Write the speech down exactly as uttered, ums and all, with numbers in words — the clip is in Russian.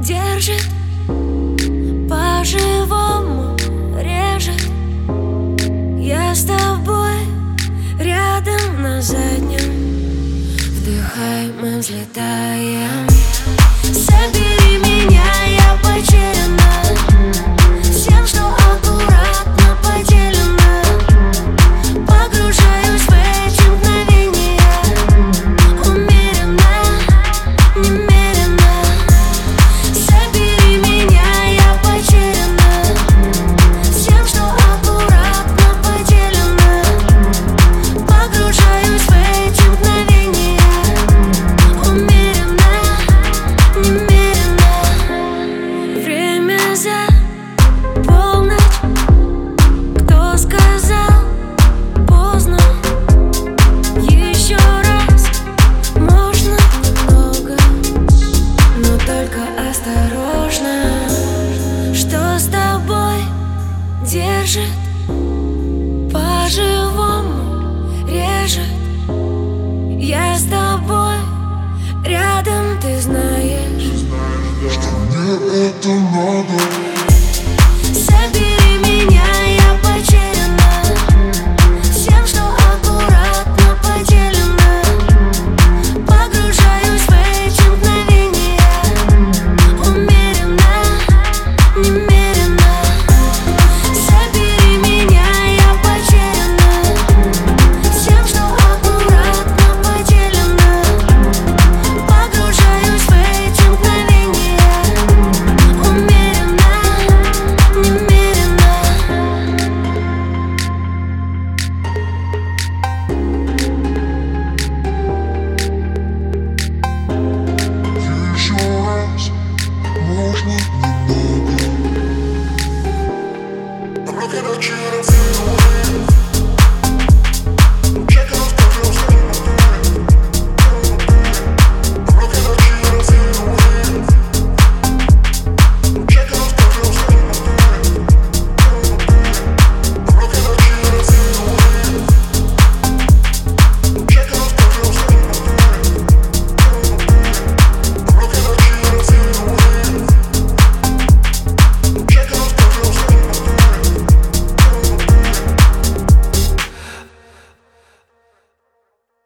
держит, по-живому режет. Я с тобой рядом на заднем, вдыхай, мы взлетаем. Собери меня, я потеряна, всем, что аккуратно поделено. Погружаюсь в эти мгновения, умеренно, немерено. Собери меня, я потеряна, всем, что аккуратно поделено. Погружаюсь в эти мгновения, умеренно, немерено. Время за полночь, кто сказал поздно? Еще раз можно немного, но только осторожно. Что с тобой держит, по-живому режет. Я с тобой рядом, ты знаешь, что мне это надо.